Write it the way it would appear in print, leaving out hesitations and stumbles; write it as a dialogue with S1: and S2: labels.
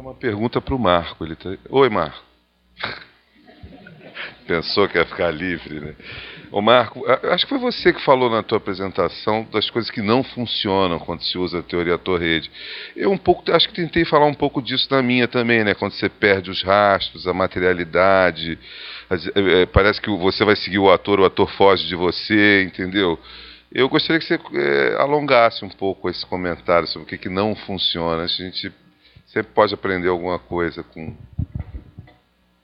S1: Uma pergunta para o Marco. Oi, Marco. Pensou que ia ficar livre, né? Ô Marco, acho que foi você que falou na tua apresentação das coisas que não funcionam quando se usa a teoria torre-rede. Eu acho que tentei falar um pouco disso na minha também, né? Quando você perde os rastros, a materialidade, parece que você vai seguir o ator foge de você, entendeu? Eu gostaria que você alongasse um pouco esse comentário sobre o que não funciona. A gente sempre pode aprender alguma coisa com